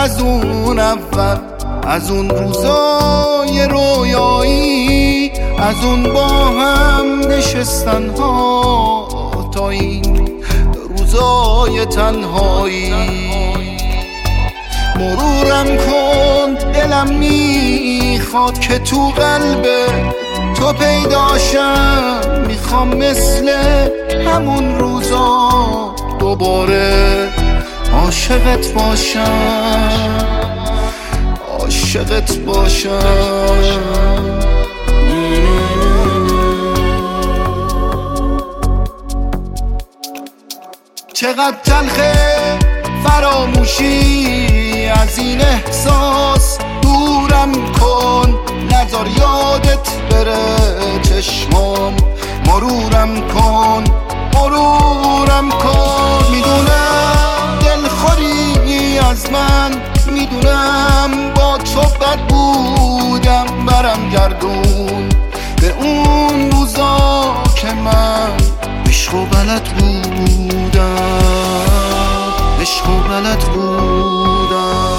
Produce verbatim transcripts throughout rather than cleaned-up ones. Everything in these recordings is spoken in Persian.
از اون اول، از اون روزای رویایی، از اون با هم نشستن ها تا این روزای تنهایی. مرورم کن دلم میخواد که تو قلب تو پیداشم، میخوام مثل همون روزا دوباره عاشقت باشم، عاشقت باشم. چقدر تلخه فراموشی از این احساس، دورم کن نذار یادت بره چشمام، مرورم کن مرورم کن. میدونم دلخوری از من، میدونم با تو بد بودم، برم گردون به اون روزا که من عشق و بلد بودم، عشق و بلد بودم.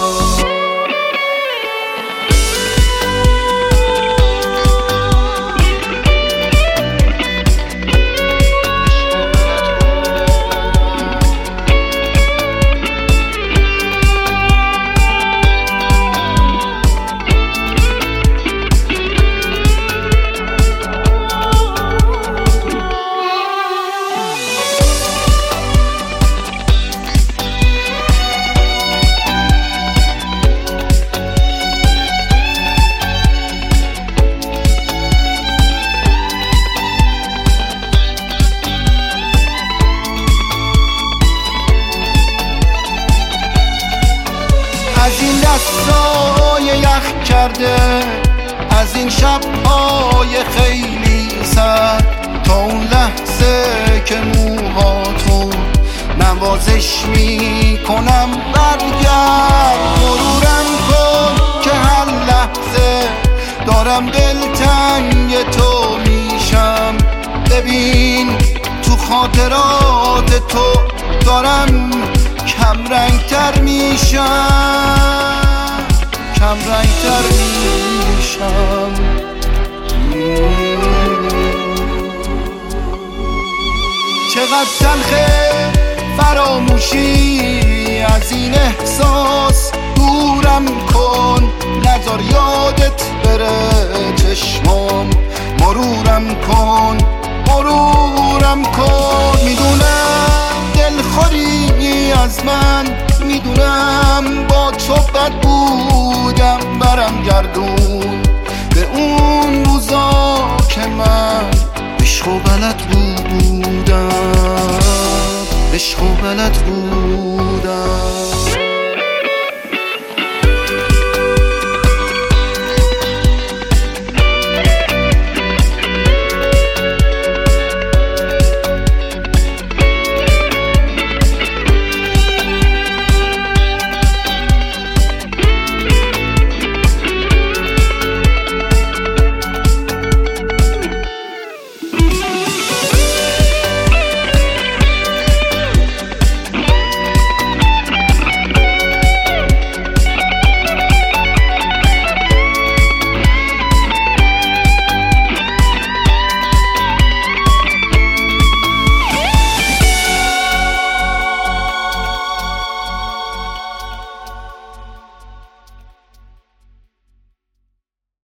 از این دستای یخ کرده، از این شبهای خیلی سرد، تا اون لحظه که موهاتو نوازش میکنم برگرد. مرورم کن که هر لحظه دارم دلتنگ تو میشم، ببین تو خاطرات تو دارم کم رنگ تر میشم، کم رنگ تر میشم. چقدر تلخه فراموشی از این احساس، دورم کن نذار یادت بره چشمام، مرورم کن مرورم کن. میدونم دلخوری از من، میدونم با تو بد بودم، برم گردون به اون روزا که من عشق و بلد بودم، عشق و بلد بودم.